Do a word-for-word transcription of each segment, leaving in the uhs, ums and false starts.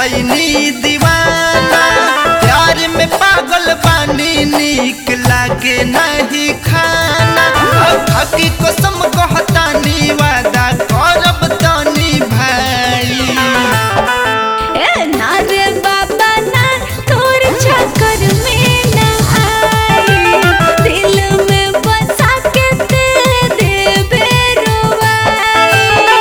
गईनी दीवाना, प्यार में पागल बानी, नीक लागे नहीं खाना। हकी कसम कहतानी, वादा करब तानी भाई। ए ना रे बाबा ना, तोर चक्कर में ना आई, दिल में बसा के दे देबे रुवाई।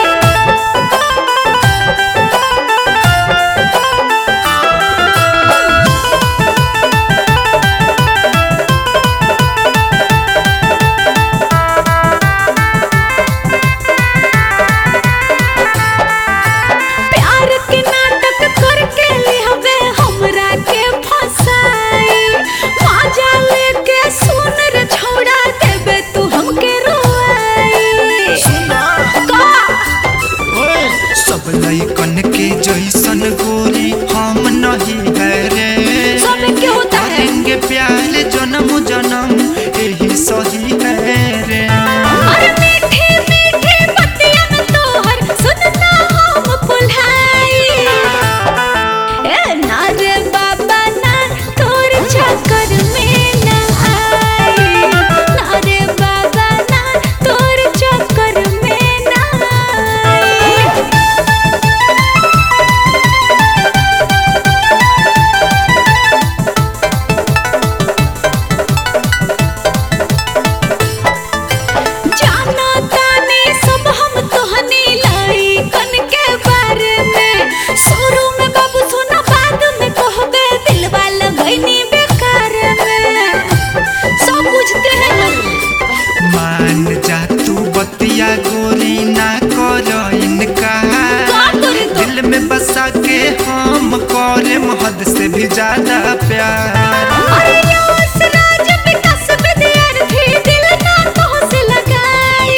प्यार के नाटक करके लिहबे हमरा के फसाई, मजा लेके सुन रे छौड़ा, देबे तू हमके रोवाई। सुना का ओए, सब लइकन के जैसन गोरी हम नहीं है रे। सब के होता है। करेंगे प्यार जन्म जन्म, यही सही है रे। अरे मीठी मीठी बतिया में तोहर सुनना हम पुल्हाई। ए ना रे बाबा ना, तोर चक्कर में ना आई, ना रे बाबा ना, तोर चक्कर में ना आई। जाना तानी सब हम तोहनी लइकन के बारे में, शुरू में बाबू सुना, बाद में कहबे दिलवा लगैनी बेकार में। सब बुझते हैं ना। मान जा तू बतिया गोरी, ना कर इनका, का करे तो? दिल में बसा के हम करे हद से भी ज्यादा प्यार। अरे यस राज विकास विद्यार्थी, दिल ना तोहसे लगाई।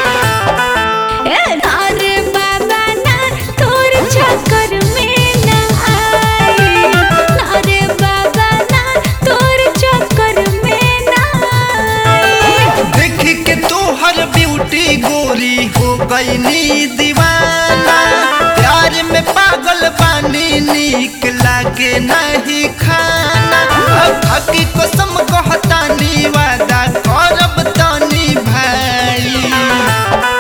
ए ना रे बाबा ना, तोर चक्कर में ना आई, ना रे बाबा ना, तोर चक्कर में ना आई। देख के तोहर ब्यूटी गोरी हो गईनी दीवाना, प्यार में पागल बानी, नीक लागे नहीं खाना। हकी कसम कहतानी, वादा करब तानी भाई।